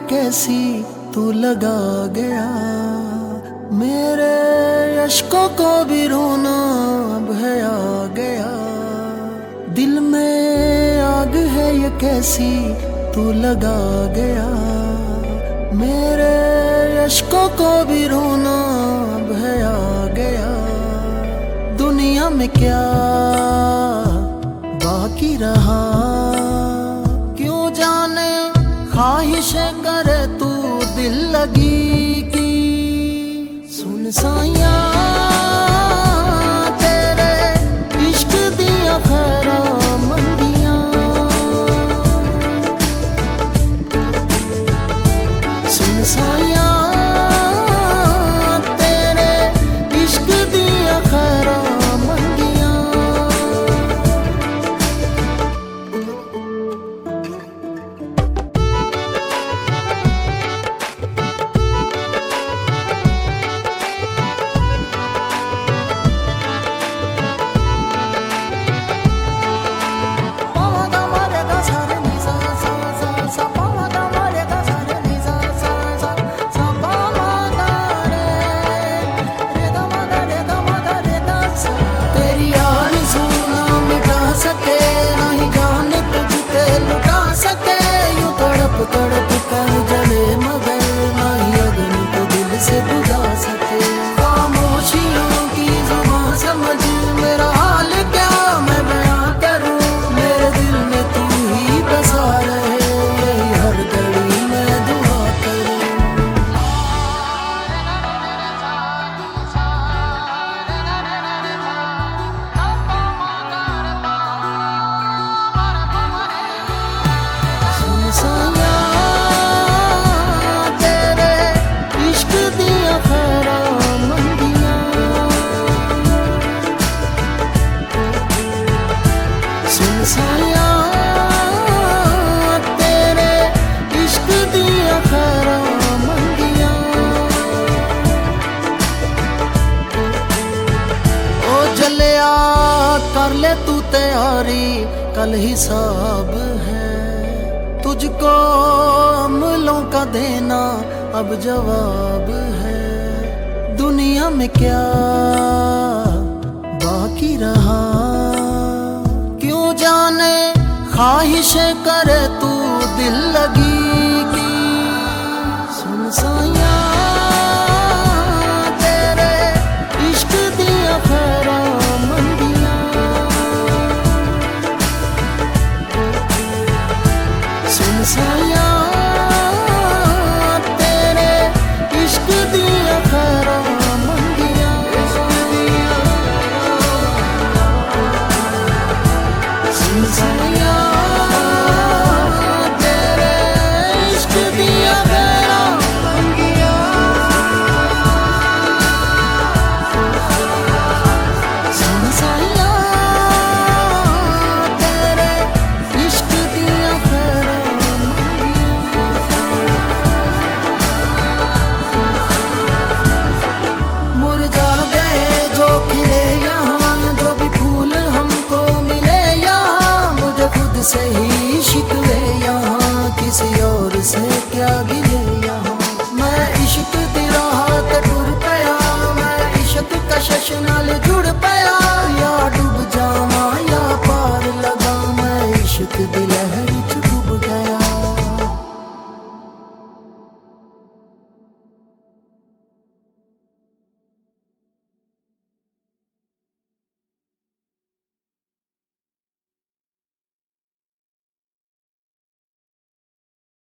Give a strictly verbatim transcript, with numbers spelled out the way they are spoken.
कैसी तू लगा गया, मेरे अश्कों को भी रोना अब है आ गया। दिल में आग है ये कैसी तू लगा गया, मेरे अश्कों को भी रोना अब है आ गया। दुनिया में क्या बाकी रहा, क्यों जाने ख्वाहिशें करे तू दिल लगी की। सुन साया तेरे इश्क दिया खैरा मंदियां, सुन साया तेरे इश्क दिया खैरा मंदियां। तड़प कर जले मगर नहीं अग्नि को दिल से बुझा सके। खामोशियों की जुबान समझ मेरा हाल क्या मैं बयां करूं, मेरे दिल में तू ही बसा रहे यही हर घड़ी मैं दुआ करूं। सुन साया साया तेरे इश्क दिया खैरा मंगिया। ओ जलिया कर ले तू तैयारी कल हिसाब है, तुझको अमलों का देना अब जवाब है। दुनिया में क्या बाकी रहा, क्यों जाने ख्वाहिशें करे तू दिल लगी की। सुन साया तेरे इश्क दिया खैरा मंदियां, सुन साया तेरे इश्क दिया खैरा मंदियां। सुन साया तेरे इश्क दिया खैरा मंगिया, सुन साया तेरे इश्क दिया खैरा मंगिया। मुरझा गए जो खिले यहाँ, जो भी फूल हमको मिले खुद से ही शिकवे यहाँ, किसी और से क्या गिले यहाँ। मैं इश्क तेरा हाथ टूट गया, मैं इश्क का शशना